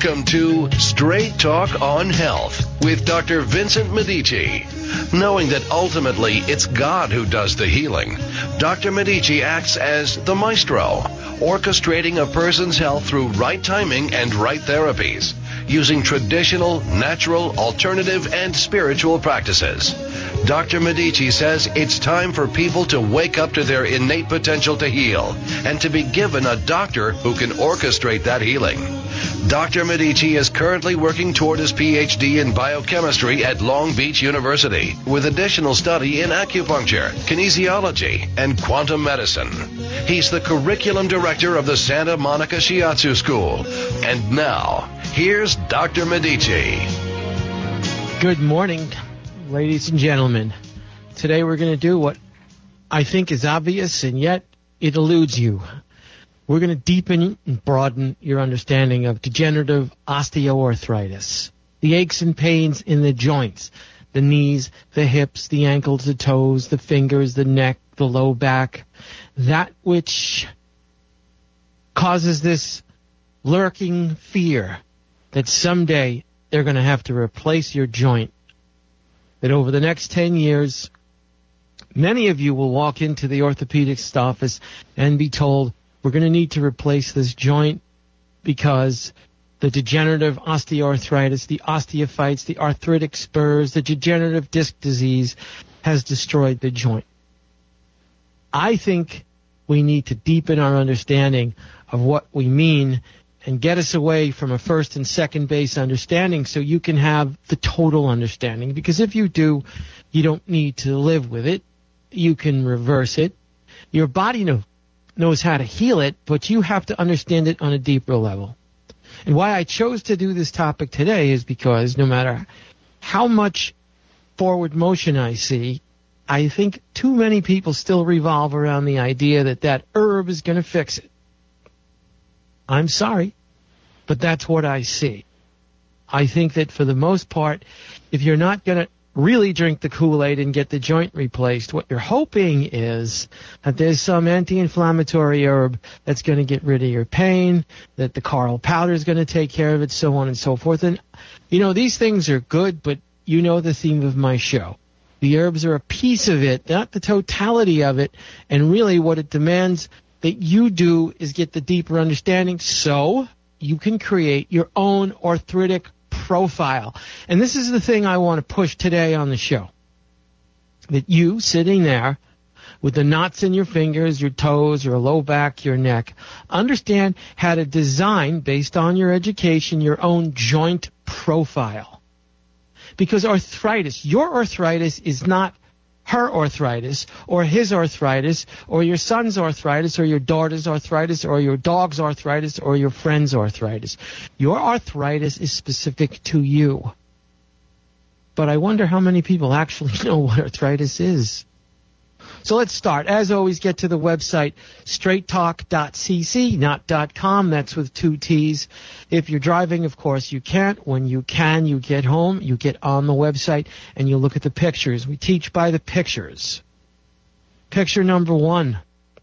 Welcome to Straight Talk on Health with Dr. Vincent Medici. Knowing that ultimately it's God who does the healing, Dr. Medici acts as the maestro, orchestrating a person's health through right timing and right therapies, using traditional, natural, alternative, and spiritual practices. Dr. Medici says it's time for people to wake up to their innate potential to heal and to be given a doctor who can orchestrate that healing. Dr. Medici is currently working toward his PhD in biochemistry at Long Beach University with additional study in acupuncture, kinesiology, and quantum medicine. He's the curriculum director of the Santa Monica Shiatsu School. And now, here's Dr. Medici. Good morning, ladies and gentlemen. Today we're going to do what I think is obvious, and yet it eludes you. We're going to deepen and broaden your understanding of degenerative osteoarthritis, the aches and pains in the joints, the knees, the hips, the ankles, the toes, the fingers, the neck, the low back, that which causes this lurking fear that someday they're going to have to replace your joint, that over the next 10 years, many of you will walk into the orthopedist office and be told, we're going to need to replace this joint because the degenerative osteoarthritis, the osteophytes, the arthritic spurs, the degenerative disc disease has destroyed the joint. I think we need to deepen our understanding of what we mean and get us away from a first and second base understanding so you can have the total understanding. Because if you do, you don't need to live with it. You can reverse it. Your body knows how to heal it, but you have to understand it on a deeper level. And why I chose to do this topic today is because no matter how much forward motion I see, I think too many people still revolve around the idea that that herb is going to fix it. I'm sorry, but that's what I see. I think that for the most part, if you're not going to really drink the Kool-Aid and get the joint replaced, what you're hoping is that there's some anti-inflammatory herb that's going to get rid of your pain, that the coral powder is going to take care of it, so on and so forth. And, you know, these things are good, but you know the theme of my show. The herbs are a piece of it, not the totality of it, and really what it demands that you do is get the deeper understanding so you can create your own arthritic profile. And this is the thing I want to push today on the show. That you, sitting there with the knots in your fingers, your toes, your low back, your neck, understand how to design, based on your education, your own joint profile. Because arthritis, your arthritis is not her arthritis or his arthritis or your son's arthritis or your daughter's arthritis or your dog's arthritis or your friend's arthritis. Your arthritis is specific to you. But I wonder how many people actually know what arthritis is. So let's start. As always, get to the website, straighttalk.cc, not .com. That's with 2 T's. If you're driving, of course, you can't. When you can, you get home, you get on the website, and you look at the pictures. We teach by the pictures. Picture number 1.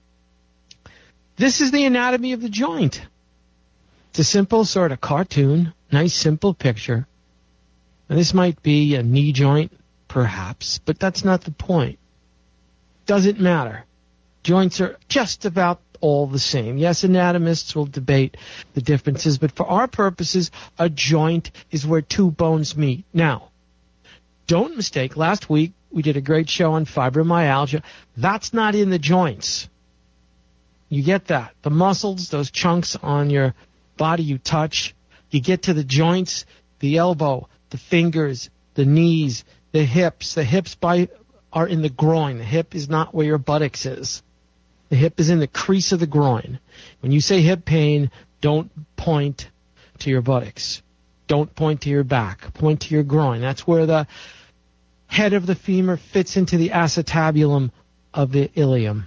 This is the anatomy of the joint. It's a simple sort of cartoon, nice simple picture. And this might be a knee joint, perhaps, but that's not the point. Doesn't matter. Joints are just about all the same. Yes, anatomists will debate the differences, but for our purposes, a joint is where 2 bones meet. Now, don't mistake, last week we did a great show on fibromyalgia. That's not in the joints. You get that. The muscles, those chunks on your body you touch, you get to the joints, the elbow, the fingers, the knees, the hips. The hips are in the groin. The hip is not where your buttocks is. The hip is in the crease of the groin. When you say hip pain, don't point to your buttocks. Don't point to your back. Point to your groin. That's where the head of the femur fits into the acetabulum of the ilium.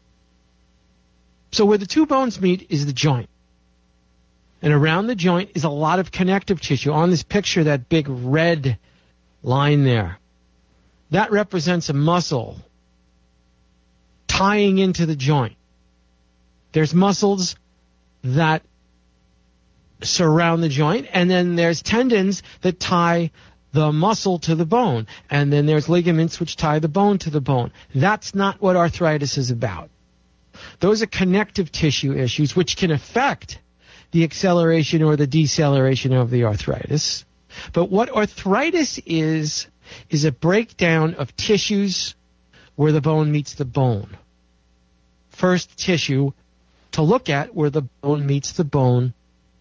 So where the 2 bones meet is the joint. And around the joint is a lot of connective tissue. On this picture, that big red line there. That represents a muscle tying into the joint. There's muscles that surround the joint, and then there's tendons that tie the muscle to the bone, and then there's ligaments which tie the bone to the bone. That's not what arthritis is about. Those are connective tissue issues which can affect the acceleration or the deceleration of the arthritis. But what arthritis is a breakdown of tissues where the bone meets the bone. First tissue to look at where the bone meets the bone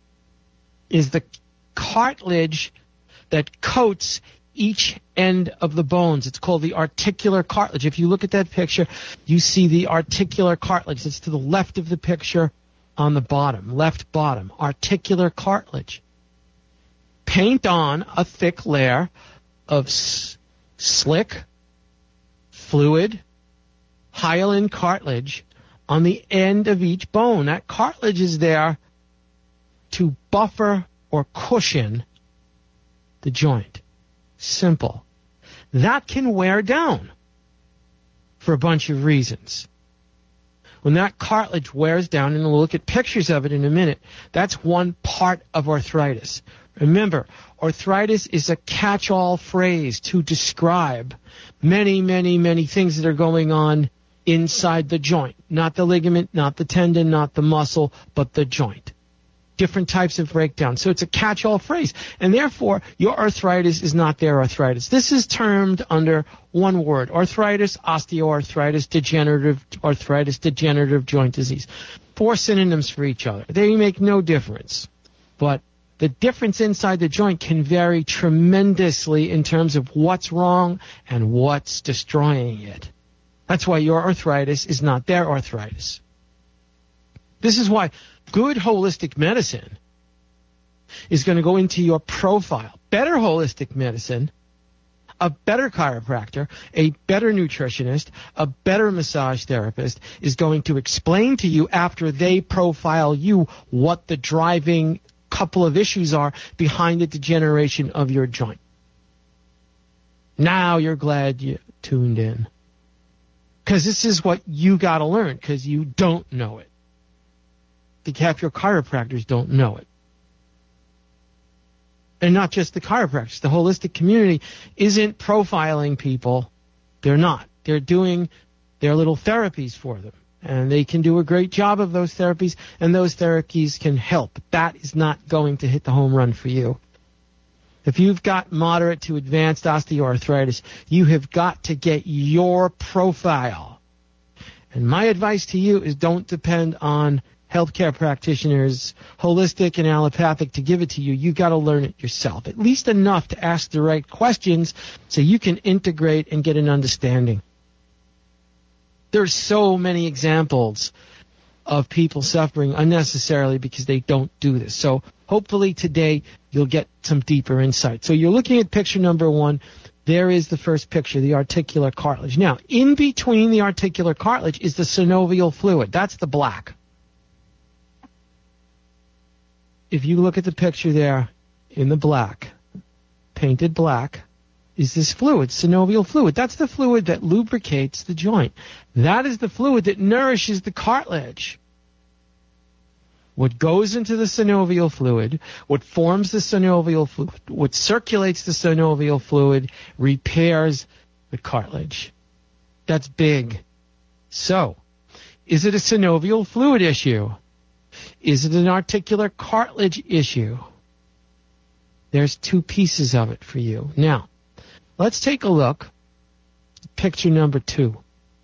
is the cartilage that coats each end of the bones. It's called the articular cartilage. If you look at that picture, you see the articular cartilage. It's to the left of the picture on the bottom, left bottom, articular cartilage. Paint on a thick layer of slick, fluid, hyaline cartilage on the end of each bone. That cartilage is there to buffer or cushion the joint. Simple. That can wear down for a bunch of reasons. When that cartilage wears down, and we'll look at pictures of it in a minute, that's one part of arthritis. Remember, arthritis is a catch-all phrase to describe many, many, many things that are going on inside the joint. Not the ligament, not the tendon, not the muscle, but the joint. Different types of breakdown. So it's a catch-all phrase. And therefore, your arthritis is not their arthritis. This is termed under one word: arthritis, osteoarthritis, degenerative arthritis, degenerative joint disease. 4 synonyms for each other. They make no difference. But the difference inside the joint can vary tremendously in terms of what's wrong and what's destroying it. That's why your arthritis is not their arthritis. This is why good holistic medicine is going to go into your profile. Better holistic medicine, a better chiropractor, a better nutritionist, a better massage therapist is going to explain to you after they profile you what the driving couple of issues are behind the degeneration of your joint. Now you're glad you tuned in. Because this is what you got to learn, because you don't know it. The half your chiropractors don't know it. And not just the chiropractors. The holistic community isn't profiling people. They're not. They're doing their little therapies for them. And they can do a great job of those therapies, and those therapies can help. That is not going to hit the home run for you. If you've got moderate to advanced osteoarthritis, you have got to get your profile. And my advice to you is don't depend on healthcare practitioners, holistic and allopathic, to give it to you. You've got to learn it yourself, at least enough to ask the right questions so you can integrate and get an understanding. There's so many examples of people suffering unnecessarily because they don't do this. So hopefully today you'll get some deeper insight. So you're looking at picture number 1. There is the first picture, the articular cartilage. Now, in between the articular cartilage is the synovial fluid. That's the black. If you look at the picture there in the black, painted black, is this fluid, synovial fluid. That's the fluid that lubricates the joint. That is the fluid that nourishes the cartilage. What goes into the synovial fluid, what forms the synovial fluid, what circulates the synovial fluid, repairs the cartilage. That's big. So, is it a synovial fluid issue? Is it an articular cartilage issue? There's 2 pieces of it for you. Now, let's take a look at picture number 2.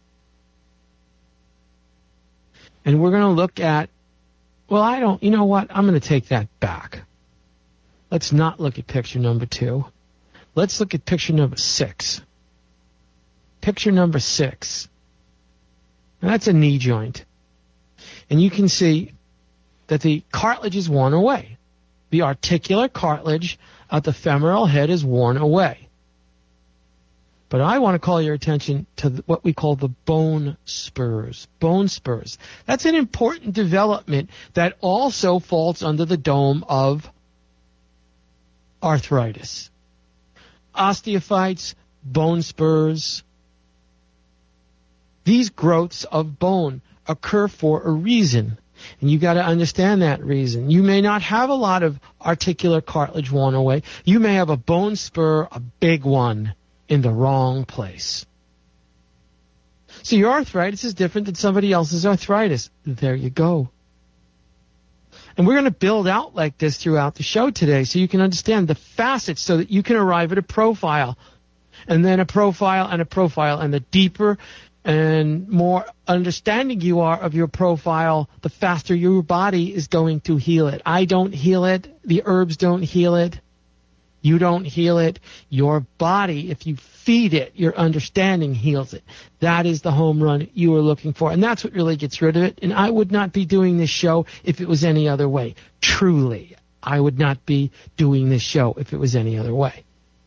And we're going to look at, you know what? I'm going to take that back. Let's not look at picture number 2. Let's look at picture number 6. Picture number 6. Now, that's a knee joint. And you can see that the cartilage is worn away. The articular cartilage at the femoral head is worn away. But I want to call your attention to what we call the bone spurs. Bone spurs. That's an important development that also falls under the dome of arthritis. Osteophytes, bone spurs. These growths of bone occur for a reason. And you got to understand that reason. You may not have a lot of articular cartilage worn away. You may have a bone spur, a big one, in the wrong place. So your arthritis is different than somebody else's arthritis. There you go. And we're going to build out like this throughout the show today so you can understand the facets so that you can arrive at a profile. And then a profile and a profile. And the deeper and more understanding you are of your profile, the faster your body is going to heal it. I don't heal it. The herbs don't heal it. You don't heal it. Your body, if you feed it, your understanding heals it. That is the home run you are looking for. And that's what really gets rid of it. And I would not be doing this show if it was any other way. Truly, I would not be doing this show if it was any other way.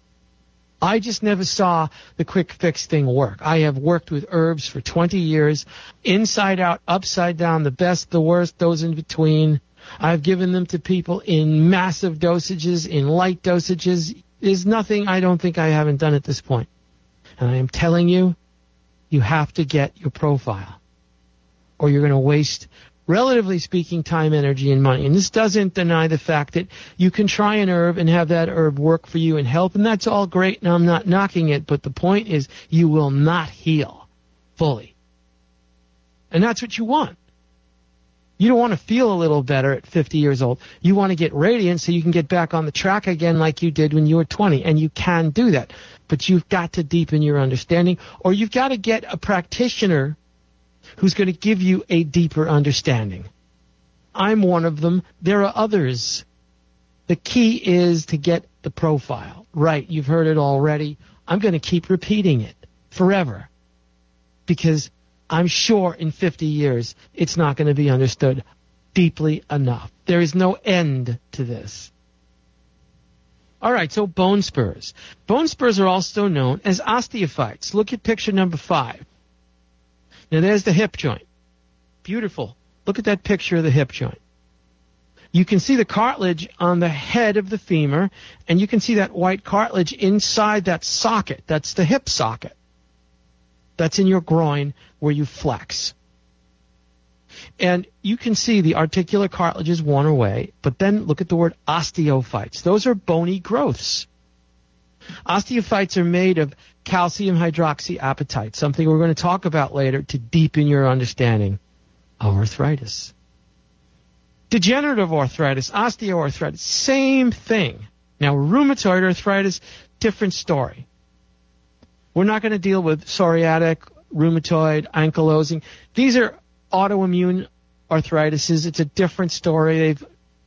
I just never saw the quick fix thing work. I have worked with herbs for 20 years, inside out, upside down, the best, the worst, those in between. I've given them to people in massive dosages, in light dosages. There's nothing I don't think I haven't done at this point. And I am telling you, you have to get your profile, or you're going to waste, relatively speaking, time, energy, and money. And this doesn't deny the fact that you can try an herb and have that herb work for you and help, and that's all great, and I'm not knocking it, but the point is you will not heal fully. And that's what you want. You don't want to feel a little better at 50 years old. You want to get radiant so you can get back on the track again like you did when you were 20, and you can do that. But you've got to deepen your understanding, or you've got to get a practitioner who's going to give you a deeper understanding. I'm one of them. There are others. The key is to get the profile right. You've heard it already. I'm going to keep repeating it forever because I'm sure in 50 years it's not going to be understood deeply enough. There is no end to this. All right, so bone spurs. Bone spurs are also known as osteophytes. Look at picture number 5. Now there's the hip joint. Beautiful. Look at that picture of the hip joint. You can see the cartilage on the head of the femur, and you can see that white cartilage inside that socket. That's the hip socket. That's in your groin where you flex. And you can see the articular cartilage is worn away, but then look at the word osteophytes. Those are bony growths. Osteophytes are made of calcium hydroxyapatite, something we're going to talk about later to deepen your understanding of arthritis. Degenerative arthritis, osteoarthritis, same thing. Now, rheumatoid arthritis, different story. We're not going to deal with psoriatic, rheumatoid, ankylosing. These are autoimmune arthritises. It's a different story. They've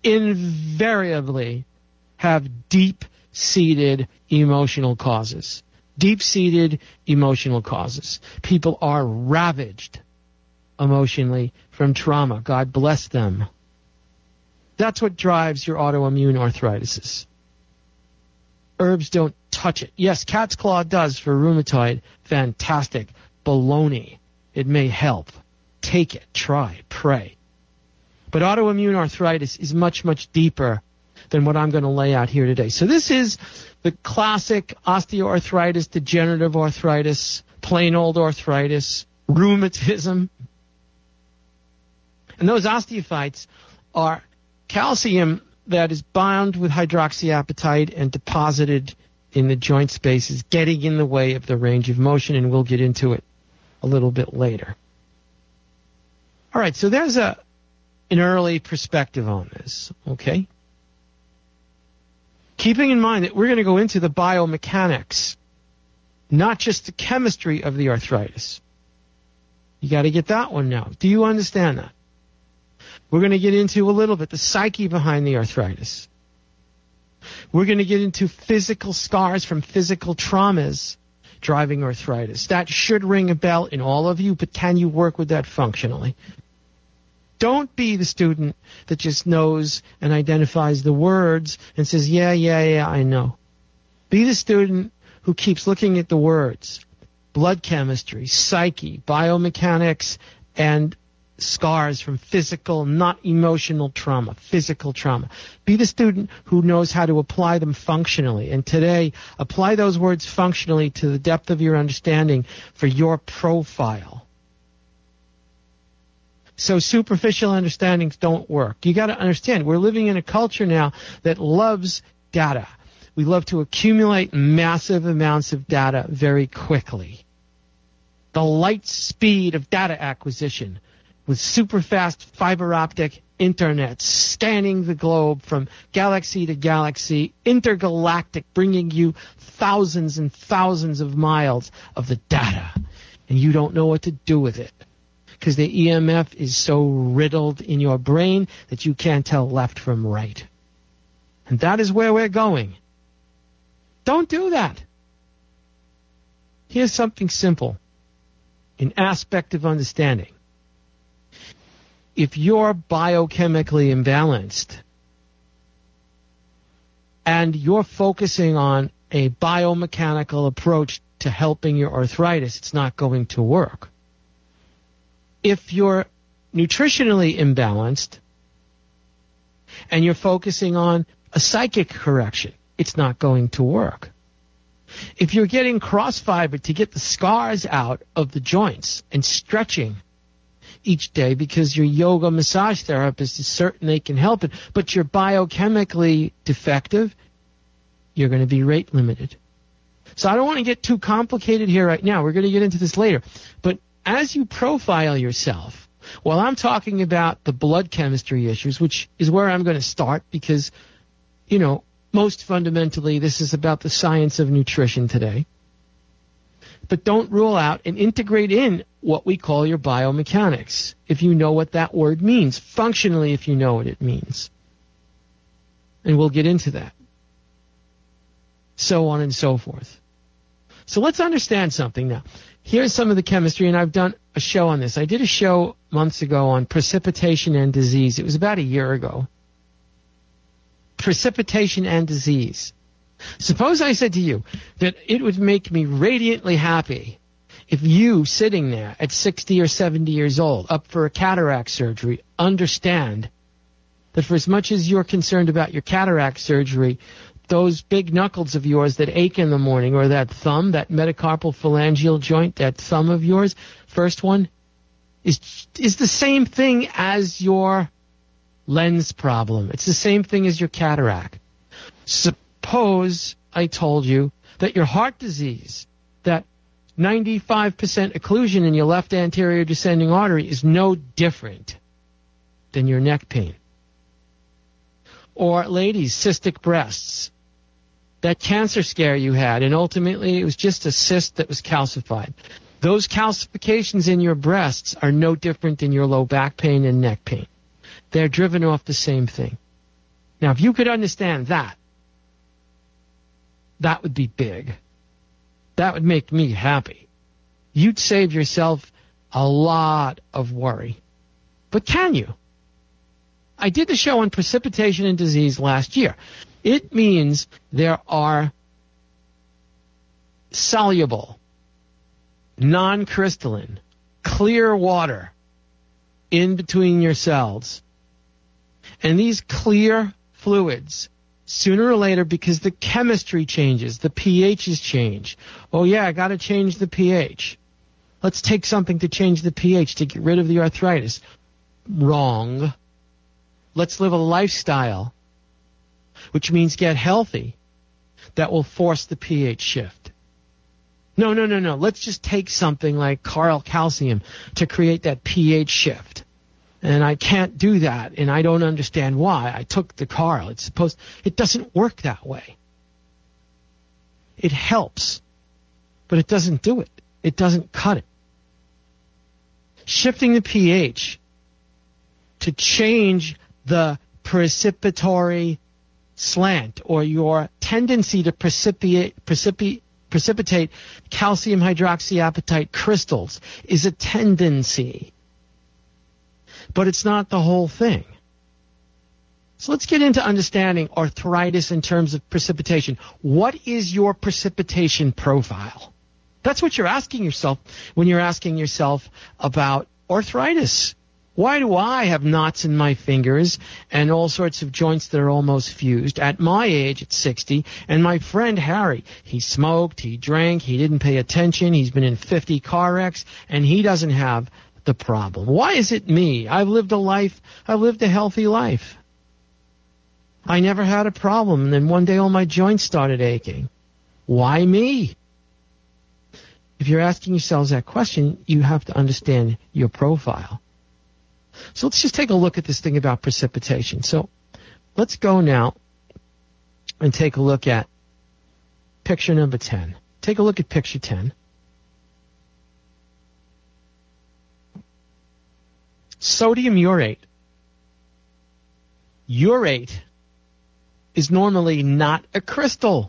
invariably have deep-seated emotional causes. Deep-seated emotional causes. People are ravaged emotionally from trauma. God bless them. That's what drives your autoimmune arthritises. Herbs don't touch it. Yes, cat's claw does for rheumatoid. Fantastic. Baloney. It may help. Take it. Try. Pray. But autoimmune arthritis is much, much deeper than what I'm going to lay out here today. So this is the classic osteoarthritis, degenerative arthritis, plain old arthritis, rheumatism. And those osteophytes are calcium that is bound with hydroxyapatite and deposited in the joint spaces, getting in the way of the range of motion, and we'll get into it a little bit later. All right, so there's an early perspective on this, okay? Keeping in mind that we're going to go into the biomechanics, not just the chemistry of the arthritis. You got to get that one now. Do you understand that? We're going to get into a little bit the psyche behind the arthritis. We're going to get into physical scars from physical traumas driving arthritis. That should ring a bell in all of you, but can you work with that functionally? Don't be the student that just knows and identifies the words and says, yeah, I know. Be the student who keeps looking at the words, blood chemistry, psyche, biomechanics, and scars from physical, not emotional trauma, physical trauma. Be the student who knows how to apply them functionally. And today, apply those words functionally to the depth of your understanding for your profile. So superficial understandings don't work. You got to understand, we're living in a culture now that loves data. We love to accumulate massive amounts of data very quickly. The light speed of data acquisition with super fast fiber optic internet scanning the globe from galaxy to galaxy, intergalactic, bringing you thousands and thousands of miles of the data. And you don't know what to do with it because the EMF is so riddled in your brain that you can't tell left from right. And that is where we're going. Don't do that. Here's something simple, an aspect of understanding. If you're biochemically imbalanced and you're focusing on a biomechanical approach to helping your arthritis, it's not going to work. If you're nutritionally imbalanced and you're focusing on a psychic correction, it's not going to work. If you're getting cross-fiber to get the scars out of the joints and stretching each day because your yoga massage therapist is certain they can help it, but you're biochemically defective, you're going to be rate limited. So I don't want to get too complicated here right now. We're going to get into this later. But as you profile yourself, while I'm talking about the blood chemistry issues, which is where I'm going to start because, you know, most fundamentally this is about the science of nutrition today. But don't rule out and integrate in what we call your biomechanics, if you know what that word means, functionally if you know what it means. And we'll get into that. So on and so forth. So let's understand something now. Here's some of the chemistry, and I've done a show on this. I did a show months ago on precipitation and disease. It was about a year ago. Precipitation and disease. Suppose I said to you that it would make me radiantly happy if you, sitting there at 60 or 70 years old, up for a cataract surgery, understand that for as much as you're concerned about your cataract surgery, those big knuckles of yours that ache in the morning, or that thumb, that metacarpal phalangeal joint, that thumb of yours, first one, is the same thing as your lens problem. It's the same thing as your cataract. Suppose I told you that your heart disease, that 95% occlusion in your left anterior descending artery is no different than your neck pain. Or ladies, cystic breasts, that cancer scare you had, and ultimately it was just a cyst that was calcified. Those calcifications in your breasts are no different than your low back pain and neck pain. They're driven off the same thing. Now, if you could understand that, that would be big. That would make me happy. You'd save yourself a lot of worry. But can you? I did the show on precipitation and disease last year. It means there are soluble, non-crystalline, clear water in between your cells. And these clear fluids, sooner or later, because the chemistry changes, the pHs change. Oh yeah, I got to change the pH. Let's take something to change the pH to get rid of the arthritis. Wrong. Let's live a lifestyle, which means get healthy, that will force the pH shift. No. Let's just take something like Carl Calcium to create that pH shift. And I can't do that, and I don't understand why. I took the Carl. It doesn't work that way. It helps, but it doesn't do it. It doesn't cut it. Shifting the pH to change the precipitory slant, or your tendency to precipitate calcium hydroxyapatite crystals, is a tendency. But it's not the whole thing. So let's get into understanding arthritis in terms of precipitation. What is your precipitation profile? That's what you're asking yourself when you're asking yourself about arthritis. Why do I have knots in my fingers and all sorts of joints that are almost fused at my age at 60? And my friend Harry, he smoked, he drank, he didn't pay attention, he's been in 50 car wrecks, and he doesn't have the problem? Why is it me? I've lived a healthy life. I never had a problem, and then one day all my joints started aching. Why me? If you're asking yourselves that question, you have to understand your profile. So let's just take a look at this thing about precipitation. So let's go now and take a look at picture number 10. Take a look at picture 10. Sodium urate. Urate is normally not a crystal.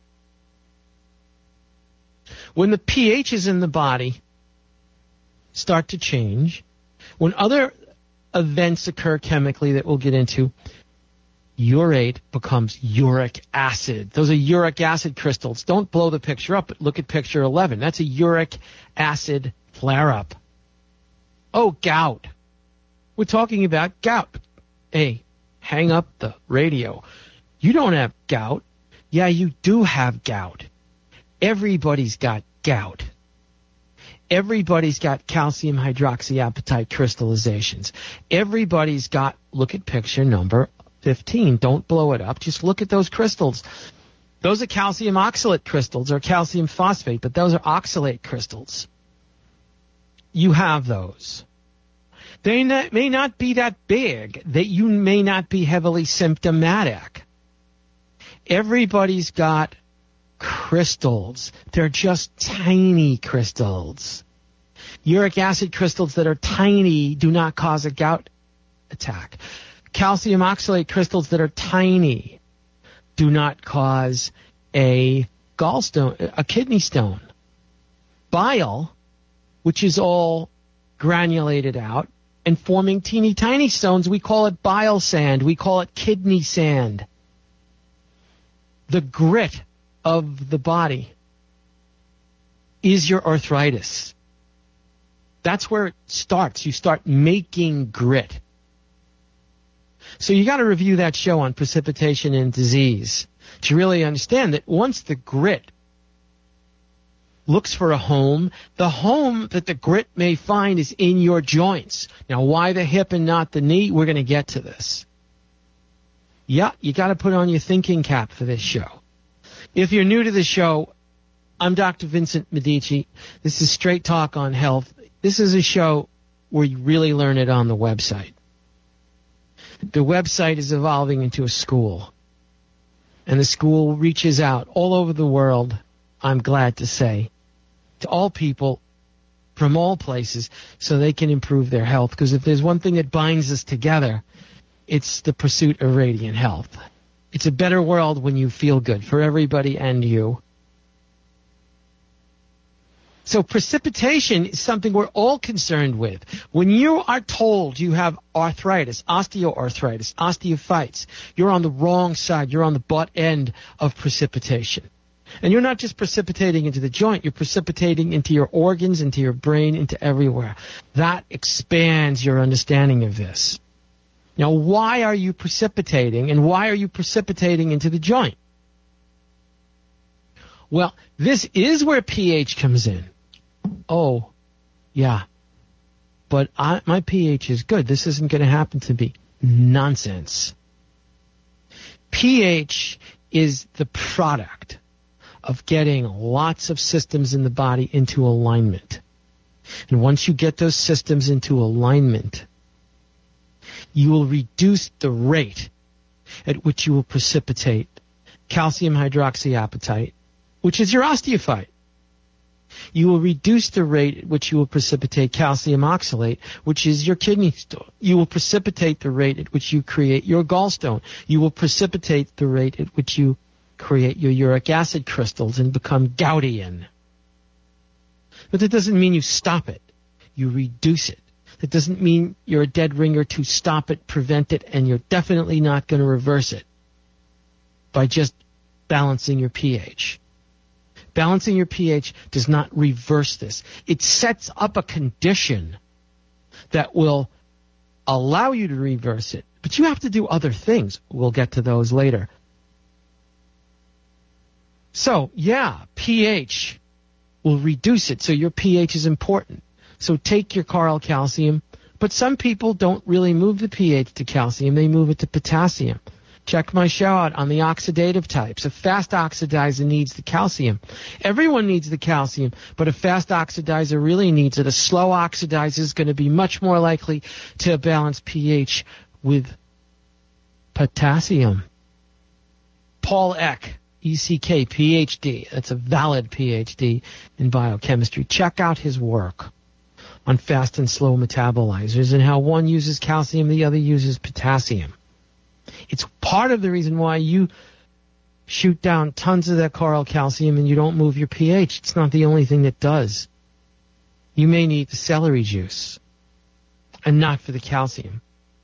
When the pHs in the body start to change, when other events occur chemically that we'll get into, urate becomes uric acid. Those are uric acid crystals. Don't blow the picture up, but look at picture 11. That's a uric acid flare-up. Oh, gout. We're talking about gout. Hey, hang up the radio. You don't have gout. Yeah, you do have gout. Everybody's got gout. Everybody's got calcium hydroxyapatite crystallizations. Everybody's got, look at picture number 15. Don't blow it up. Just look at those crystals. Those are calcium oxalate crystals or calcium phosphate, but those are oxalate crystals. You have those. They may not be that big, that you may not be heavily symptomatic. Everybody's got crystals. They're just tiny crystals. Uric acid crystals that are tiny do not cause a gout attack. Calcium oxalate crystals that are tiny do not cause a gallstone, a kidney stone. Bile, which is all granulated out and forming teeny tiny stones, we call it bile sand. We call it kidney sand. The grit of the body is your arthritis. That's where it starts. You start making grit. So you got to review that show on precipitation and disease to really understand that once the grit looks for a home, the home that the grit may find is in your joints. Now, why the hip and not the knee? We're going to get to this. Yeah, you got to put on your thinking cap for this show. If you're new to the show, I'm Dr. Vincent Medici. This is Straight Talk on Health. This is a show where you really learn it on the website. The website is evolving into a school. And the school reaches out all over the world, I'm glad to say, to all people from all places so they can improve their health. Because if there's one thing that binds us together, it's the pursuit of radiant health. It's a better world when you feel good for everybody and you. So precipitation is something we're all concerned with. When you are told you have arthritis, osteoarthritis, osteophytes, you're on the wrong side. You're on the butt end of precipitation. And you're not just precipitating into the joint. You're precipitating into your organs, into your brain, into everywhere. That expands your understanding of this. Now, why are you precipitating, and why are you precipitating into the joint? Well, this is where pH comes in. Oh, yeah. But my pH is good. This isn't going to happen to me. Nonsense. pH is the product of getting lots of systems in the body into alignment. And once you get those systems into alignment, you will reduce the rate at which you will precipitate calcium hydroxyapatite, which is your osteophyte. You will reduce the rate at which you will precipitate calcium oxalate, which is your kidney stone. You will precipitate the rate at which you create your gallstone. You will precipitate the rate at which you create your uric acid crystals and become goutian. But that doesn't mean you stop it. You reduce it. That doesn't mean you're a dead ringer to stop it, prevent it, and you're definitely not going to reverse it by just balancing your pH. Balancing your pH does not reverse this. It sets up a condition that will allow you to reverse it. But you have to do other things. We'll get to those later. So, yeah, pH will reduce it. So your pH is important. So take your Coral Calcium. But some people don't really move the pH to calcium. They move it to potassium. Check my show out on the oxidative types. A fast oxidizer needs the calcium. Everyone needs the calcium, but a fast oxidizer really needs it. A slow oxidizer is going to be much more likely to balance pH with potassium. Paul Eck, ECK, PhD. That's a valid PhD in biochemistry. Check out his work on fast and slow metabolizers and how one uses calcium, the other uses potassium. It's part of the reason why you shoot down tons of that Coral Calcium and you don't move your pH. It's not the only thing that does. You may need the celery juice and not for the calcium.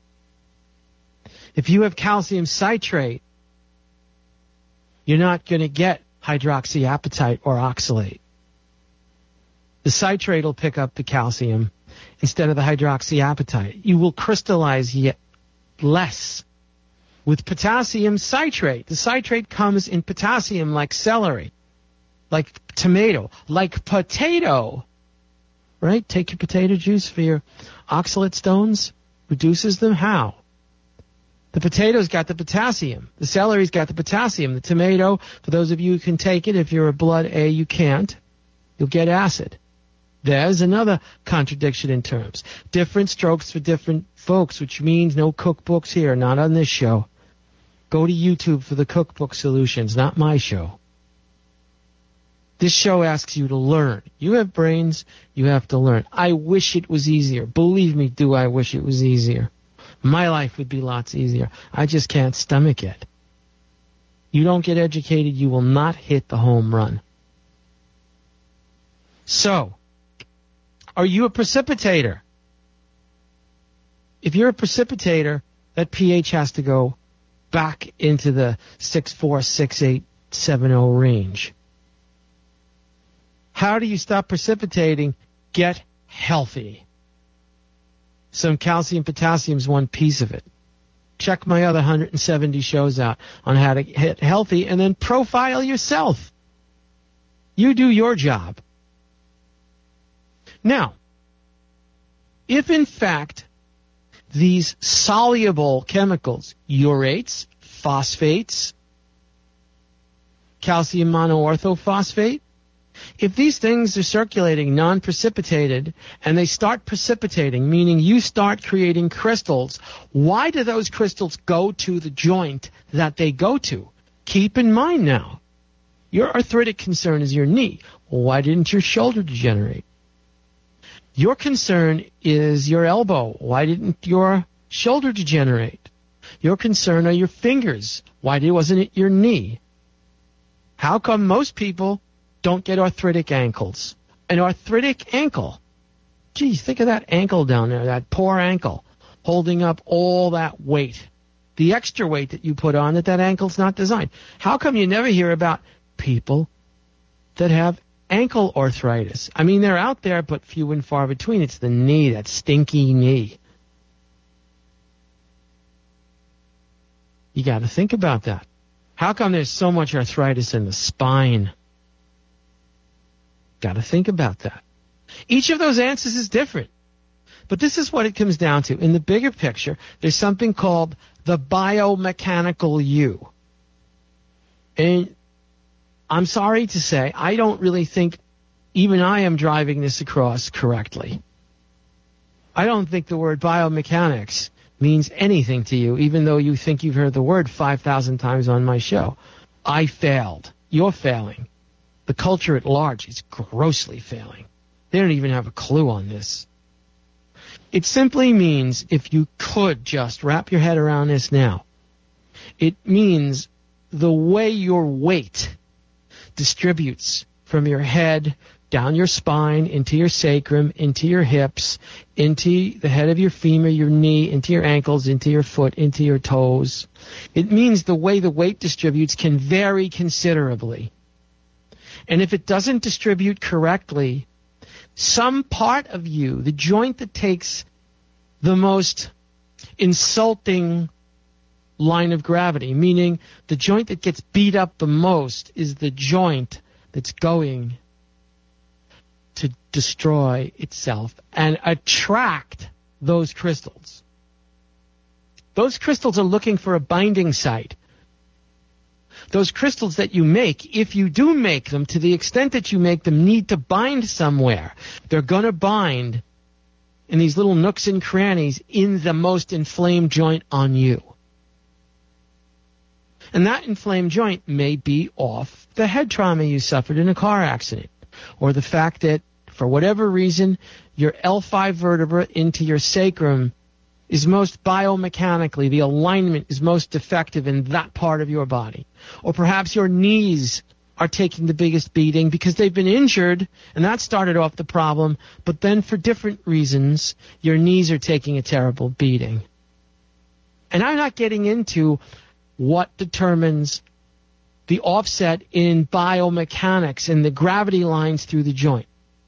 If you have calcium citrate, you're not going to get hydroxyapatite or oxalate. The citrate will pick up the calcium instead of the hydroxyapatite. You will crystallize yet less. With potassium citrate, the citrate comes in potassium like celery, like tomato, like potato. Right? Take your potato juice for your oxalate stones, reduces them. How? The potato's got the potassium. The celery's got the potassium. The tomato, for those of you who can take it, if you're a blood A, you can't. You'll get acid. There's another contradiction in terms. Different strokes for different folks, which means no cookbooks here, not on this show. Go to YouTube for the cookbook solutions, not my show. This show asks you to learn. You have brains, you have to learn. I wish it was easier. Believe me, do I wish it was easier. My life would be lots easier. I just can't stomach it. You don't get educated, you will not hit the home run. So, are you a precipitator? If you're a precipitator, that pH has to go back into the 6.4, 6.8, 7.0 range. How do you stop precipitating? Get healthy. Some calcium, potassium is one piece of it. Check my other 170 shows out on how to get healthy and then profile yourself. You do your job. Now, if in fact these soluble chemicals, urates, phosphates, calcium monoorthophosphate, if these things are circulating non-precipitated and they start precipitating, meaning you start creating crystals, why do those crystals go to the joint that they go to? Keep in mind now, your arthritic concern is your knee. Why didn't your shoulder degenerate? Your concern is your elbow. Why didn't your shoulder degenerate? Your concern are your fingers. Why wasn't it your knee? How come most people don't get arthritic ankles? An arthritic ankle. Geez, think of that ankle down there, that poor ankle, holding up all that weight. The extra weight that you put on that ankle's not designed. How come you never hear about people that have ankle arthritis? I mean, they're out there, but few and far between. It's the knee, that stinky knee. You got to think about that. How come there's so much arthritis in the spine? Got to think about that. Each of those answers is different. But this is what it comes down to. In the bigger picture, there's something called the biomechanical you. And I'm sorry to say, I don't really think even I am driving this across correctly. I don't think the word biomechanics means anything to you, even though you think you've heard the word 5,000 times on my show. I failed. You're failing. The culture at large is grossly failing. They don't even have a clue on this. It simply means, if you could just wrap your head around this now, it means the way your weight distributes from your head down your spine, into your sacrum, into your hips, into the head of your femur, your knee, into your ankles, into your foot, into your toes. It means the way the weight distributes can vary considerably. And if it doesn't distribute correctly, some part of you, the joint that takes the most insulting line of gravity, meaning the joint that gets beat up the most, is the joint that's going to destroy itself and attract those crystals. Those crystals are looking for a binding site. Those crystals that you make, if you do make them, to the extent that you make them, need to bind somewhere. They're going to bind in these little nooks and crannies in the most inflamed joint on you. And that inflamed joint may be off the head trauma you suffered in a car accident, or the fact that, for whatever reason, your L5 vertebra into your sacrum is most biomechanically, the alignment is most defective in that part of your body. Or perhaps your knees are taking the biggest beating because they've been injured, and that started off the problem, but then for different reasons, your knees are taking a terrible beating. And I'm not getting into what determines the offset in biomechanics and the gravity lines through the joint.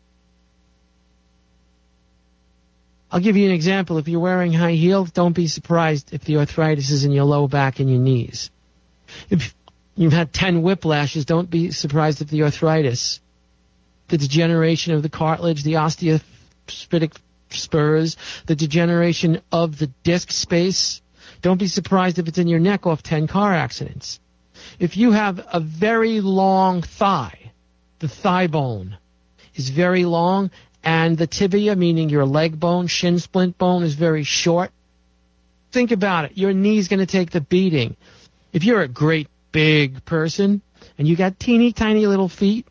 I'll give you an example. If you're wearing high heels, don't be surprised if the arthritis is in your low back and your knees. If you've had 10 whiplashes, don't be surprised if the arthritis, the degeneration of the cartilage, the osteophytic spurs, the degeneration of the disc space, don't be surprised if it's in your neck off 10 car accidents. If you have a very long thigh, the thigh bone is very long, and the tibia, meaning your leg bone, shin splint bone, is very short, think about it. Your knee's going to take the beating. If you're a great big person and you got teeny tiny little feet,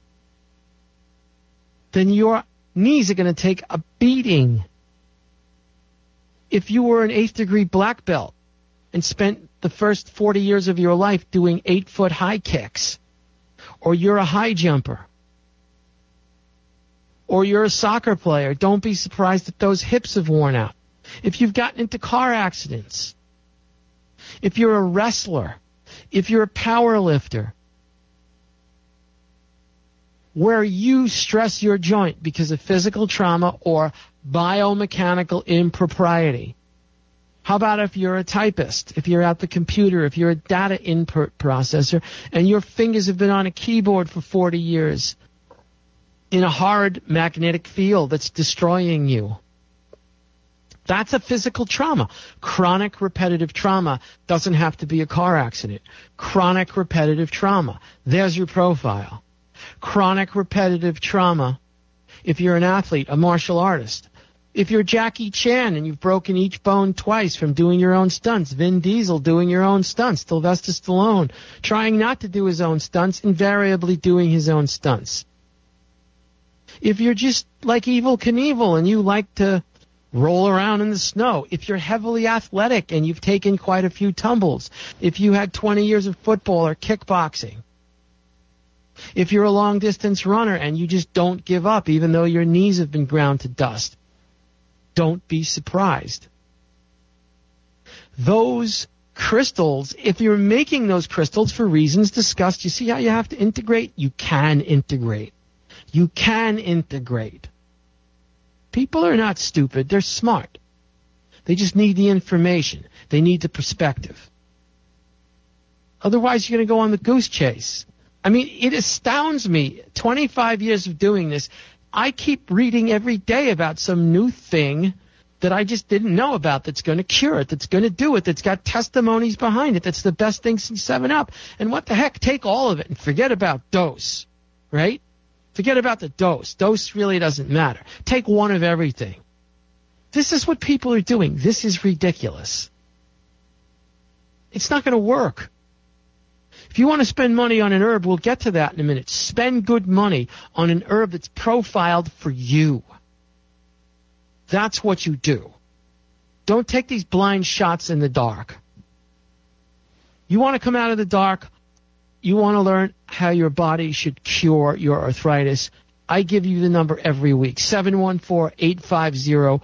then your knees are going to take a beating. If you were an 8th degree black belt and spent the first 40 years of your life doing 8-foot high kicks, or you're a high jumper, or you're a soccer player, don't be surprised that those hips have worn out. If you've gotten into car accidents, if you're a wrestler, if you're a power lifter, where you stress your joint because of physical trauma or biomechanical impropriety. How about if you're a typist, if you're at the computer, if you're a data input processor, and your fingers have been on a keyboard for 40 years in a hard magnetic field that's destroying you? That's a physical trauma. Chronic repetitive trauma doesn't have to be a car accident. Chronic repetitive trauma. There's your profile. Chronic repetitive trauma. If you're an athlete, a martial artist. If you're Jackie Chan and you've broken each bone twice from doing your own stunts. Vin Diesel doing your own stunts. Sylvester Stallone trying not to do his own stunts, invariably doing his own stunts. If you're just like Evel Knievel and you like to roll around in the snow, if you're heavily athletic and you've taken quite a few tumbles, if you had 20 years of football or kickboxing, if you're a long-distance runner and you just don't give up even though your knees have been ground to dust, don't be surprised. Those crystals, if you're making those crystals for reasons discussed, you see how you have to integrate? You can integrate. You can integrate. People are not stupid. They're smart. They just need the information. They need the perspective. Otherwise, you're going to go on the goose chase. I mean, it astounds me. 25 years of doing this, I keep reading every day about some new thing that I just didn't know about that's going to cure it, that's going to do it, that's got testimonies behind it, that's the best thing since 7-Up. And what the heck, take all of it and forget about dose, right? Forget about the dose. Dose really doesn't matter. Take one of everything. This is what people are doing. This is ridiculous. It's not going to work. If you want to spend money on an herb, we'll get to that in a minute. Spend good money on an herb that's profiled for you. That's what you do. Don't take these blind shots in the dark. You want to come out of the dark? You want to learn how your body should cure your arthritis? I give you the number every week, 714-850-1007.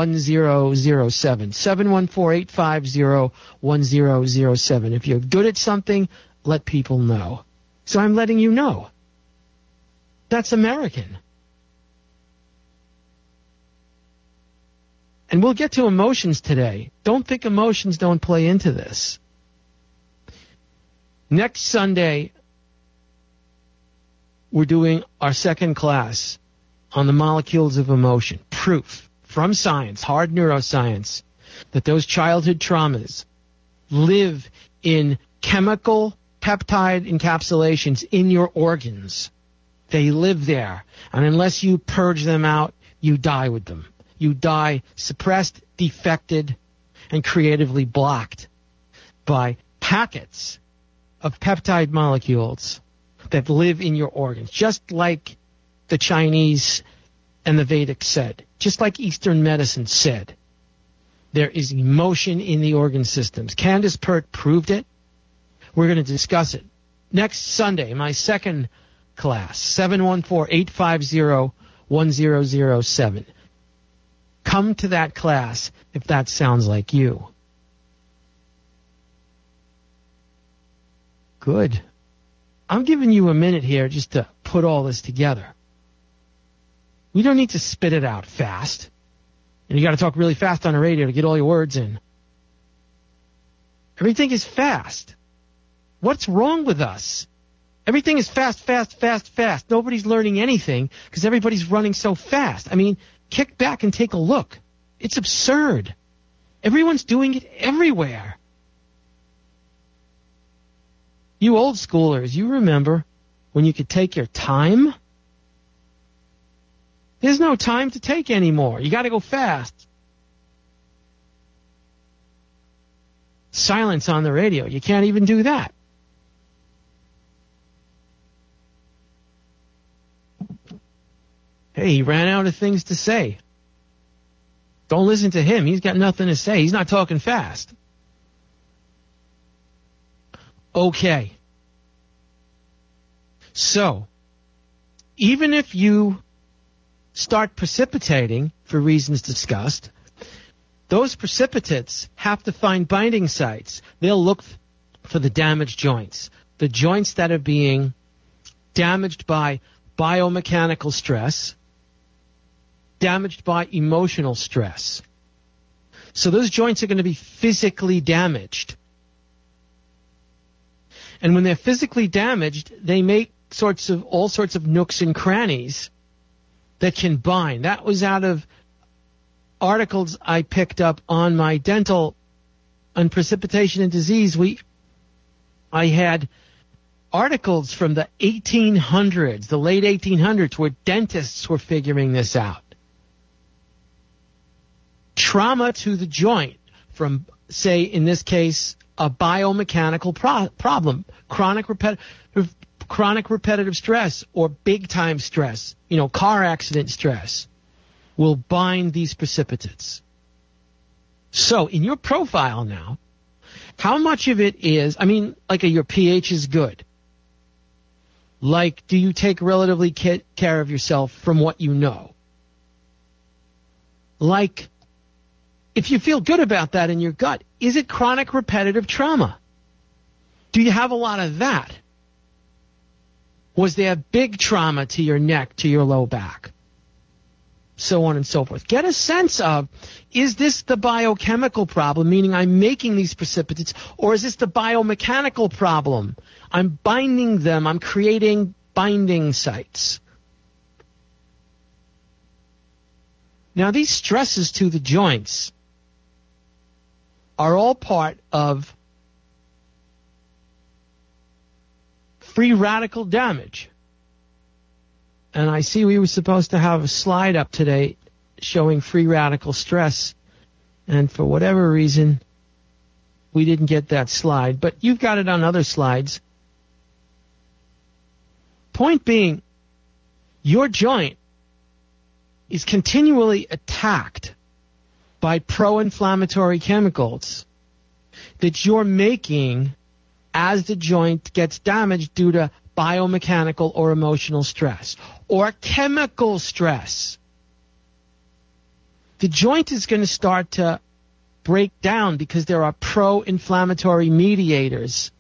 714-850-1007. If you're good at something, let people know. So I'm letting you know. That's American. And we'll get to emotions today. Don't think emotions don't play into this. Next Sunday, we're doing our second class on the molecules of emotion. Proof from science, hard neuroscience, that those childhood traumas live in chemical peptide encapsulations in your organs. They live there. And unless you purge them out, you die with them. You die suppressed, defected, and creatively blocked by packets of peptide molecules that live in your organs, just like the Chinese and the Vedic said, just like Eastern medicine said. There is emotion in the organ systems. Candace Pert proved it. We're going to discuss it next Sunday, my second class, 714-850-1007. Come to that class if that sounds like you. Good. I'm giving you a minute here just to put all this together. We don't need to spit it out fast. And you got to talk really fast on the radio to get all your words in. Everything is fast. What's wrong with us? Everything is fast, fast, fast, fast. Nobody's learning anything because everybody's running so fast. I mean, kick back and take a look. It's absurd. Everyone's doing it everywhere. You old schoolers, you remember when you could take your time? There's no time to take anymore. You got to go fast. Silence on the radio. You can't even do that. Hey, he ran out of things to say. Don't listen to him. He's got nothing to say. He's not talking fast. Okay. So, even if you start precipitating for reasons discussed, those precipitates have to find binding sites. They'll look for the damaged joints, the joints that are being damaged by biomechanical stress, damaged by emotional stress. So those joints are going to be physically damaged. And when they're physically damaged, they make all sorts of nooks and crannies that can bind. That was out of articles I picked up on my dental on precipitation and disease. I had articles from the 1800s, the late 1800s, where dentists were figuring this out. Trauma to the joint from, say, in this case, a biomechanical problem, chronic repetitive stress or big-time stress, car accident stress, will bind these precipitates. So in your profile now, how much of it is, your pH is good. Like, do you take relatively care of yourself from what you know? Like, if you feel good about that in your gut, is it chronic repetitive trauma? Do you have a lot of that? Was there big trauma to your neck, to your low back? So on and so forth. Get a sense of, is this the biochemical problem, meaning I'm making these precipitates, or is this the biomechanical problem? I'm binding them, I'm creating binding sites. Now, these stresses to the joints are all part of free radical damage. And I see we were supposed to have a slide up today showing free radical stress. And for whatever reason, we didn't get that slide. But you've got it on other slides. Point being, your joint is continually attacked by pro-inflammatory chemicals that you're making as the joint gets damaged due to biomechanical or emotional stress or chemical stress. The joint is going to start to break down because there are pro-inflammatory mediators,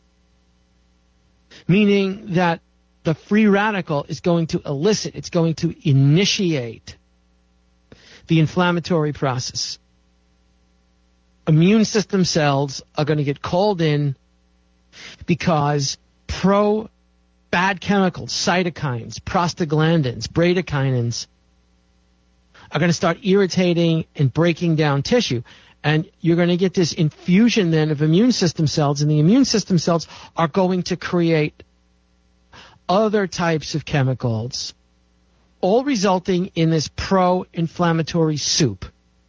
meaning that the free radical is going to elicit, it's going to initiate the inflammatory process. Immune system cells are going to get called in because pro-bacterial bad chemicals, cytokines, prostaglandins, bradykinins, are going to start irritating and breaking down tissue. And you're going to get this infusion then of immune system cells, and the immune system cells are going to create other types of chemicals, all resulting in this pro-inflammatory soup.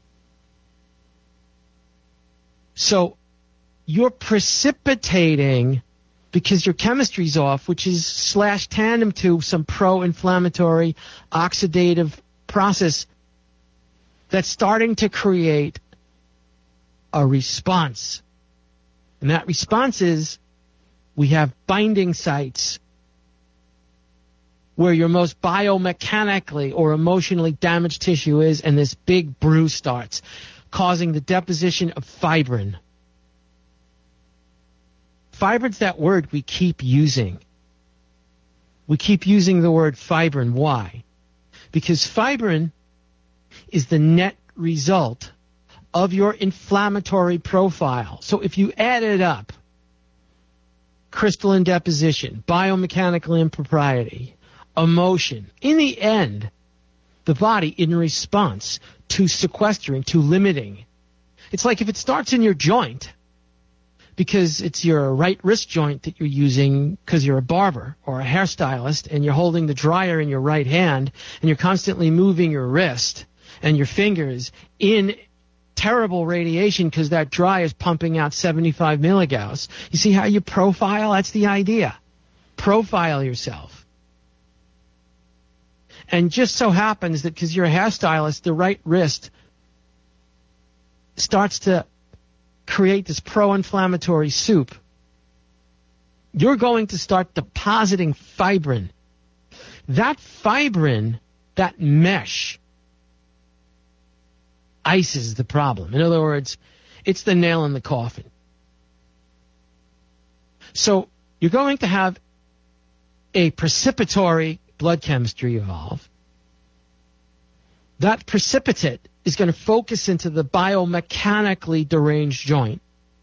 So you're precipitating, because your chemistry's off, which is / tandem to some pro-inflammatory oxidative process that's starting to create a response. And that response is, we have binding sites where your most biomechanically or emotionally damaged tissue is, and this big bruise starts, causing the deposition of fibrin. Fibrin's that word we keep using. We keep using the word fibrin. Why? Because fibrin is the net result of your inflammatory profile. So if you add it up, crystalline deposition, biomechanical impropriety, emotion, in the end, the body, in response to sequestering, to limiting, it's like if it starts in your joint, because it's your right wrist joint that you're using because you're a barber or a hairstylist, and you're holding the dryer in your right hand, and you're constantly moving your wrist and your fingers in terrible radiation because that dry is pumping out 75 milligauss. You see how you profile? That's the idea. Profile yourself. And just so happens that because you're a hairstylist, the right wrist starts to create this pro-inflammatory soup. You're going to start depositing fibrin. That fibrin, that mesh, ices the problem. In other words, it's the nail in the coffin. So you're going to have a precipitory blood chemistry evolve. That precipitate is going to focus into the biomechanically deranged joint.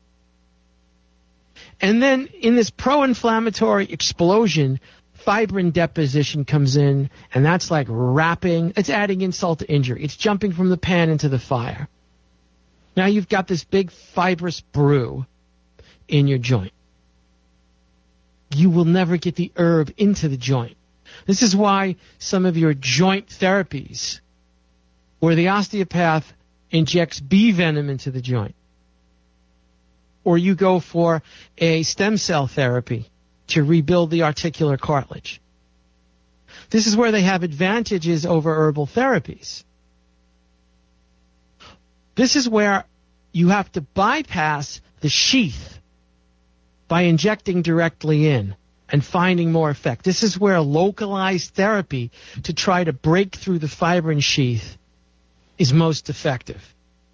And then in this pro-inflammatory explosion, fibrin deposition comes in, and that's like wrapping. It's adding insult to injury. It's jumping from the pan into the fire. Now you've got this big fibrous brew in your joint. You will never get the herb into the joint. This is why some of your joint therapies, where the osteopath injects bee venom into the joint, or you go for a stem cell therapy to rebuild the articular cartilage. This is where they have advantages over herbal therapies. This is where you have to bypass the sheath by injecting directly in and finding more effect. This is where localized therapy to try to break through the fibrin sheath is most effective.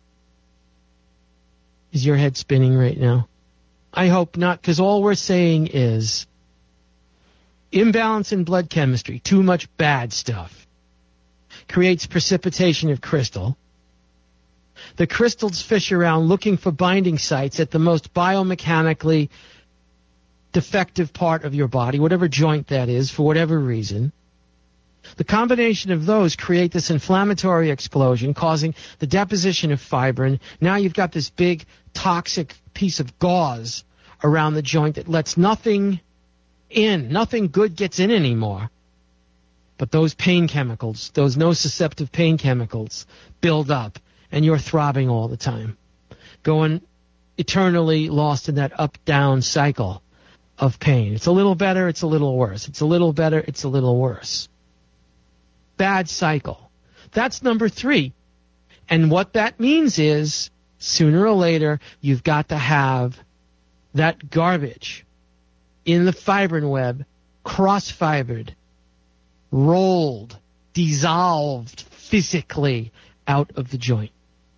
Is your head spinning right now? I hope not, because all we're saying is imbalance in blood chemistry, too much bad stuff, creates precipitation of crystal. The crystals fish around looking for binding sites at the most biomechanically defective part of your body, whatever joint that is, for whatever reason. The combination of those create this inflammatory explosion, causing the deposition of fibrin. Now you've got this big toxic piece of gauze around the joint that lets nothing in. Nothing good gets in anymore. But those pain chemicals, those nociceptive pain chemicals, build up, and you're throbbing all the time, going eternally lost in that up-down cycle of pain. It's a little better, it's a little worse. It's a little better, it's a little worse. Bad cycle. That's number 3. And what that means is, sooner or later, you've got to have that garbage in the fibrin web, cross-fibered, rolled, dissolved physically out of the joint.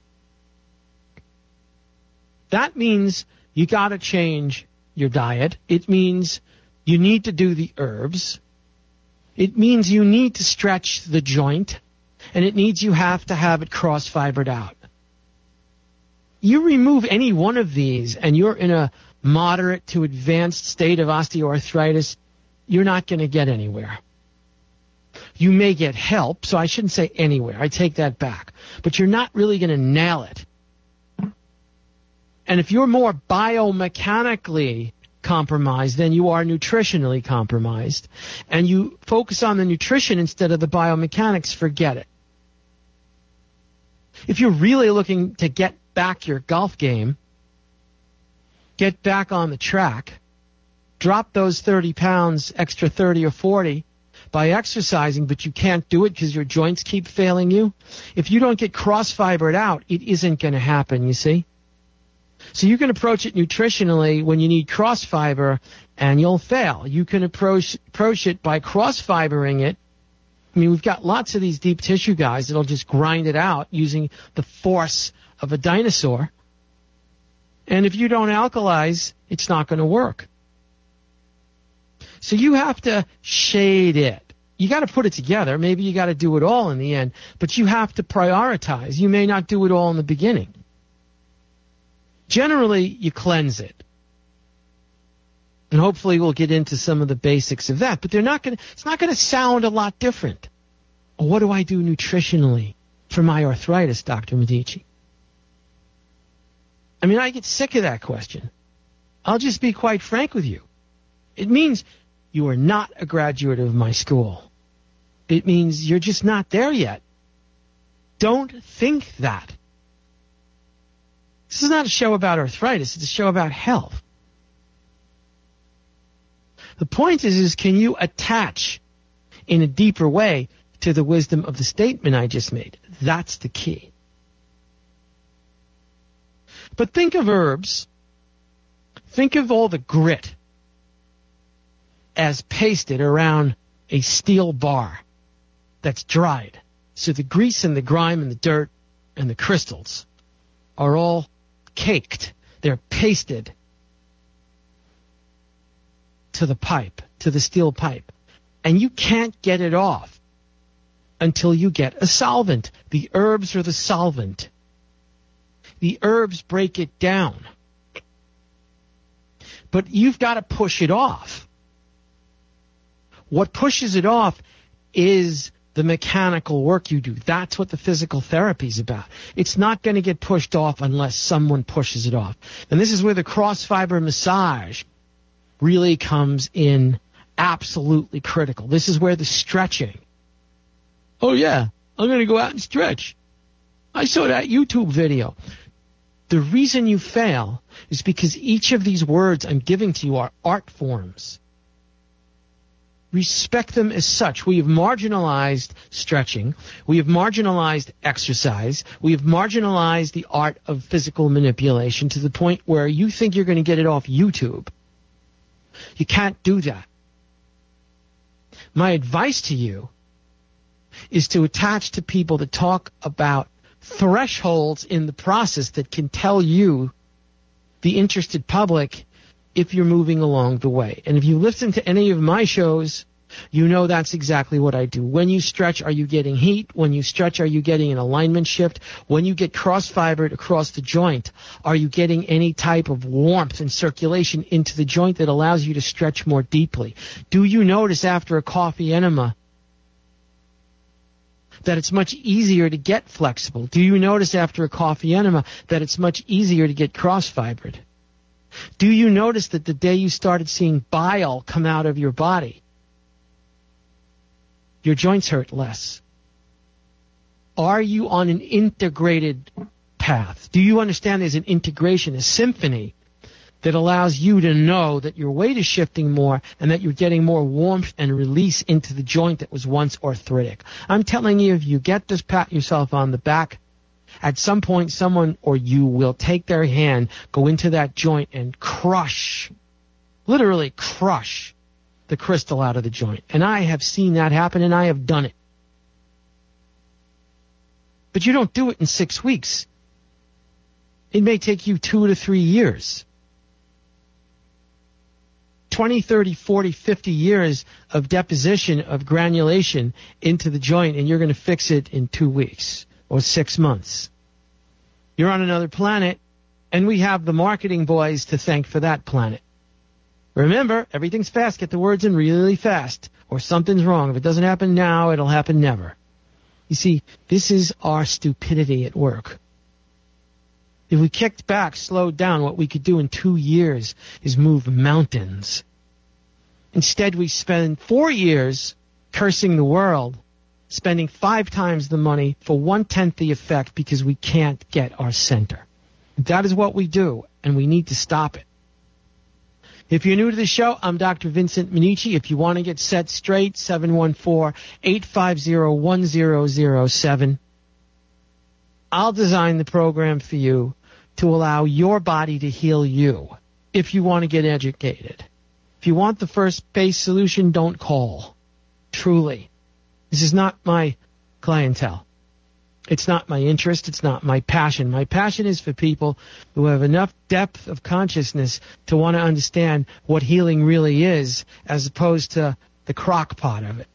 That means you got to change your diet. It means you need to do the herbs. It means you need to stretch the joint, and it means you have to have it cross-fibered out. You remove any one of these, and you're in a moderate to advanced state of osteoarthritis you're not going to get anywhere. You may get help, so I shouldn't say anywhere. I take that back. But you're not really going to nail it. And if you're more biomechanically compromised than you are nutritionally compromised, and you focus on the nutrition instead of the biomechanics, forget it. If you're really looking to get back your golf game, get back on the track, drop those 30 pounds, extra 30 or 40, by exercising, but you can't do it because your joints keep failing you. If you don't get cross-fibered out, it isn't going to happen, you see? So you can approach it nutritionally when you need cross-fiber, and you'll fail. You can approach it by cross-fibering it. I mean, we've got lots of these deep tissue guys that'll just grind it out using the force of a dinosaur. And if you don't alkalize, it's not going to work. So you have to shade it. You got to put it together. Maybe you got to do it all in the end, but you have to prioritize. You may not do it all in the beginning. Generally, you cleanse it. And hopefully we'll get into some of the basics of that, but it's not going to sound a lot different. What do I do nutritionally for my arthritis, Dr. Medici? I mean, I get sick of that question. I'll just be quite frank with you. It means you are not a graduate of my school. It means you're just not there yet. Don't think that. This is not a show about arthritis. It's a show about health. The point is can you attach in a deeper way to the wisdom of the statement I just made? That's the key. But think of herbs. Think of all the grit as pasted around a steel bar that's dried. So the grease and the grime and the dirt and the crystals are all caked. They're pasted to the pipe, to the steel pipe. And you can't get it off until you get a solvent. The herbs are the solvent. The herbs break it down. But you've got to push it off. What pushes it off is the mechanical work you do. That's what the physical therapy is about. It's not going to get pushed off unless someone pushes it off. And this is where the cross-fiber massage really comes in absolutely critical. This is where the stretching. Oh, yeah, I'm going to go out and stretch. I saw that YouTube video. The reason you fail is because each of these words I'm giving to you are art forms. Respect them as such. We have marginalized stretching. We have marginalized exercise. We have marginalized the art of physical manipulation to the point where you think you're going to get it off YouTube. You can't do that. My advice to you is to attach to people that talk about thresholds in the process that can tell you, the interested public, if you're moving along the way. And if you listen to any of my shows, you know that's exactly what I do. When you stretch, are you getting heat? When you stretch, are you getting an alignment shift? When you get cross-fibered across the joint, are you getting any type of warmth and circulation into the joint that allows you to stretch more deeply? Do you notice after a coffee enema that it's much easier to get flexible? Do you notice after a coffee enema that it's much easier to get cross-fibered? Do you notice that the day you started seeing bile come out of your body, your joints hurt less? Are you on an integrated path? Do you understand there's an integration, a symphony that allows you to know that your weight is shifting more and that you're getting more warmth and release into the joint that was once arthritic? I'm telling you, if you get this, pat yourself on the back, at some point someone or you will take their hand, go into that joint and crush, literally crush the crystal out of the joint. And I have seen that happen, and I have done it. But you don't do it in 6 weeks. It may take you 2 to 3 years. 20, 30, 40, 50 years of deposition of granulation into the joint, and you're going to fix it in 2 weeks or 6 months. You're on another planet, and we have the marketing boys to thank for that planet. Remember, everything's fast. Get the words in really fast, or something's wrong. If it doesn't happen now, it'll happen never. You see, this is our stupidity at work. If we kicked back, slowed down, what we could do in 2 years is move mountains. Instead, we spend 4 years cursing the world, spending 5 times the money for 1/10 the effect because we can't get our center. That is what we do, and we need to stop it. If you're new to the show, I'm Dr. Vincent Medici. If you want to get set straight, 714-850-1007. I'll design the program for you to allow your body to heal you if you want to get educated. If you want the first base solution, don't call. Truly. This is not my clientele. It's not my interest. It's not my passion. My passion is for people who have enough depth of consciousness to want to understand what healing really is, as opposed to the crock pot of it.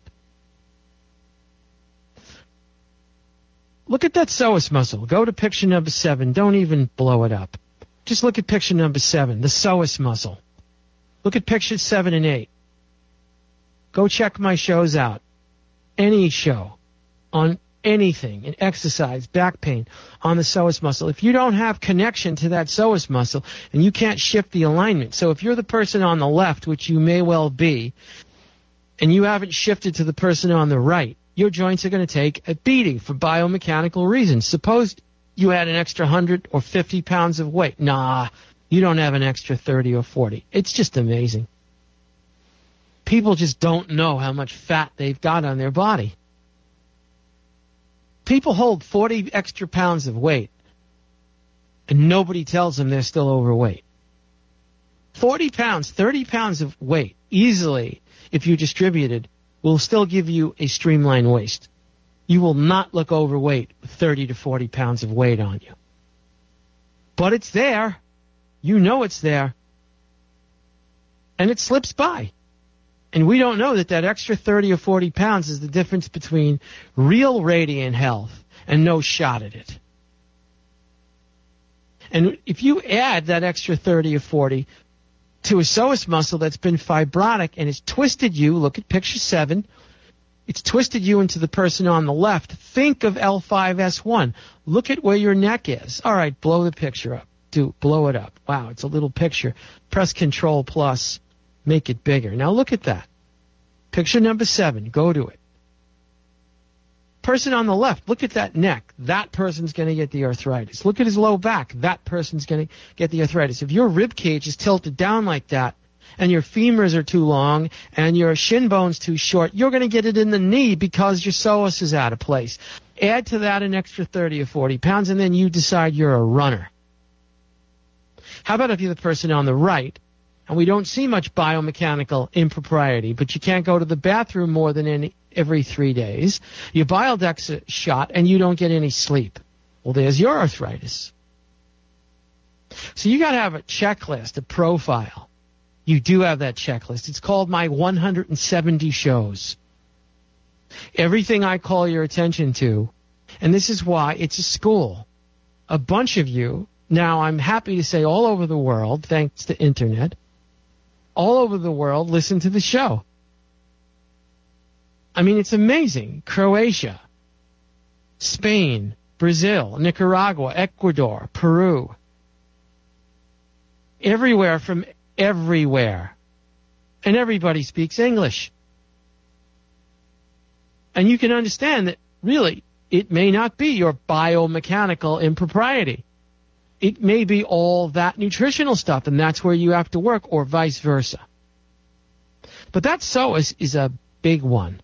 Look at that psoas muscle. Go to picture number 7. Don't even blow it up. Just look at picture number 7, the psoas muscle. Look at pictures 7 and 8. Go check my shows out. Any show on anything, an exercise, back pain, on the psoas muscle. If you don't have connection to that psoas muscle, and you can't shift the alignment, so if you're the person on the left, which you may well be, and you haven't shifted to the person on the right, your joints are going to take a beating for biomechanical reasons. Suppose you had an extra 100 or 50 pounds of weight. Nah, you don't have an extra 30 or 40. It's just amazing. People just don't know how much fat they've got on their body. People hold 40 extra pounds of weight, and nobody tells them they're still overweight. 40 pounds, 30 pounds of weight, easily, if you distributed, will still give you a streamlined waist. You will not look overweight with 30 to 40 pounds of weight on you. But it's there. You know it's there. And it slips by. And we don't know that that extra 30 or 40 pounds is the difference between real radiant health and no shot at it. And if you add that extra 30 or 40 to a psoas muscle that's been fibrotic and it's twisted you, look at picture 7, it's twisted you into the person on the left. Think of L5S1. Look at where your neck is. All right, blow the picture up. Blow it up. Wow, it's a little picture. Press Control plus. Make it bigger. Now look at that. Picture number 7. Go to it. Person on the left, look at that neck. That person's going to get the arthritis. Look at his low back. That person's going to get the arthritis. If your rib cage is tilted down like that, and your femurs are too long, and your shin bone's too short, you're going to get it in the knee because your psoas is out of place. Add to that an extra 30 or 40 pounds, and then you decide you're a runner. How about if you're the person on the right, and we don't see much biomechanical impropriety, but you can't go to the bathroom more than every 3 days. Your bile ducts are shot, and you don't get any sleep. Well, there's your arthritis. So you got to have a checklist, a profile. You do have that checklist. It's called my 170 shows. Everything I call your attention to, and this is why it's a school. A bunch of you, now I'm happy to say all over the world, thanks to internet, all over the world listen to the show. I mean, it's amazing. Croatia, Spain, Brazil, Nicaragua, Ecuador, Peru. Everywhere from everywhere. And everybody speaks English. And you can understand that, really, it may not be your biomechanical impropriety. It may be all that nutritional stuff, and that's where you have to work, or vice versa. But that psoas is a big one.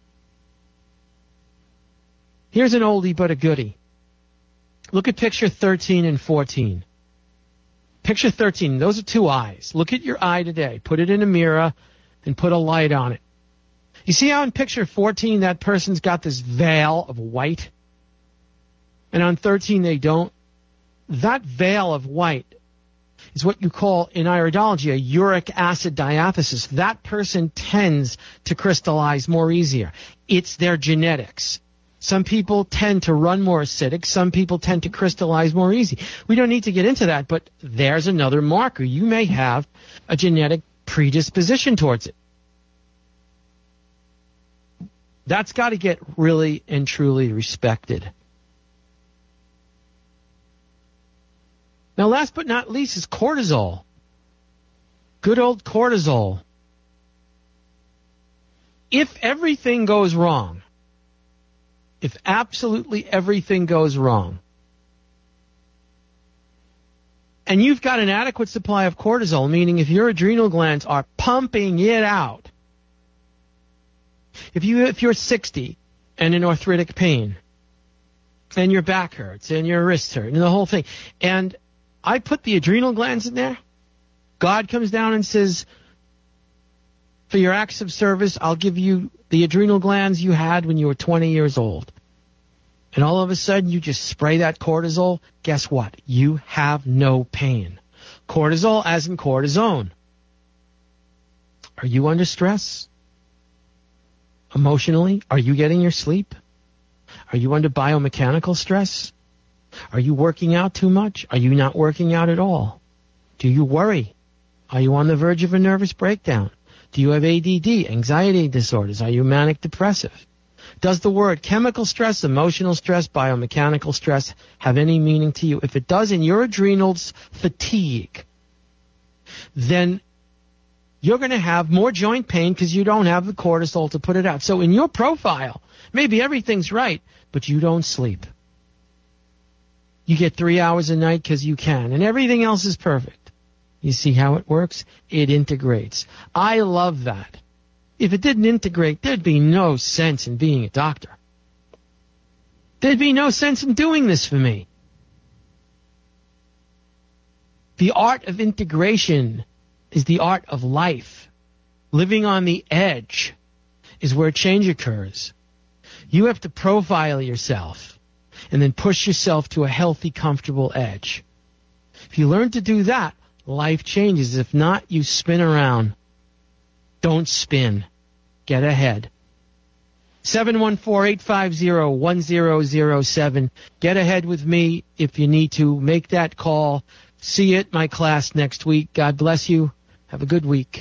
Here's an oldie but a goodie. Look at picture 13 and 14. Picture 13, those are 2 eyes. Look at your eye today. Put it in a mirror and put a light on it. You see how in picture 14 that person's got this veil of white? And on 13 they don't? That veil of white is what you call in iridology a uric acid diathesis. That person tends to crystallize more easier. It's their genetics. Some people tend to run more acidic. Some people tend to crystallize more easy. We don't need to get into that, but there's another marker. You may have a genetic predisposition towards it. That's got to get really and truly respected. Now, last but not least is cortisol. Good old cortisol. If everything goes wrong, if absolutely everything goes wrong, and you've got an adequate supply of cortisol, meaning if your adrenal glands are pumping it out, if you're 60 and in arthritic pain, and your back hurts, and your wrists hurt, and the whole thing, and I put the adrenal glands in there, God comes down and says, for your acts of service, I'll give you the adrenal glands you had when you were 20 years old. And all of a sudden, you just spray that cortisol. Guess what? You have no pain. Cortisol as in cortisone. Are you under stress? Emotionally? Are you getting your sleep? Are you under biomechanical stress? Are you working out too much? Are you not working out at all? Do you worry? Are you on the verge of a nervous breakdown? Do you have ADD, anxiety disorders? Are you manic depressive? Does the word chemical stress, emotional stress, biomechanical stress have any meaning to you? If it does, and your adrenals fatigue, then you're going to have more joint pain because you don't have the cortisol to put it out. So in your profile, maybe everything's right, but you don't sleep. You get 3 hours a night because you can, and everything else is perfect. You see how it works? It integrates. I love that. If it didn't integrate, there'd be no sense in being a doctor. There'd be no sense in doing this for me. The art of integration is the art of life. Living on the edge is where change occurs. You have to profile yourself and then push yourself to a healthy, comfortable edge. If you learn to do that, life changes. If not, you spin around. Don't spin. Get ahead. 714-850-1007. Get ahead with me if you need to. Make that call. See you at my class next week. God bless you. Have a good week.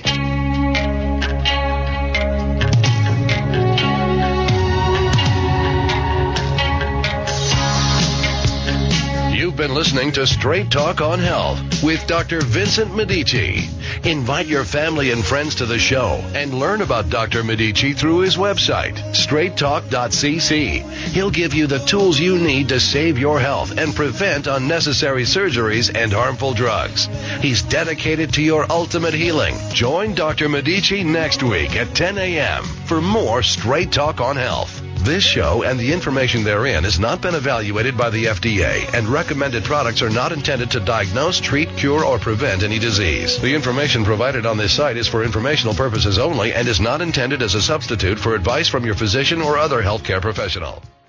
You've been listening to Straight Talk on Health with Dr. Vincent Medici. Invite your family and friends to the show and learn about Dr. Medici through his website, straighttalk.cc. He'll give you the tools you need to save your health and prevent unnecessary surgeries and harmful drugs. He's dedicated to your ultimate healing. Join Dr. Medici next week at 10 a.m. for more Straight Talk on Health. This show and the information therein has not been evaluated by the FDA, and recommended products are not intended to diagnose, treat, cure, or prevent any disease. The information provided on this site is for informational purposes only and is not intended as a substitute for advice from your physician or other healthcare professional.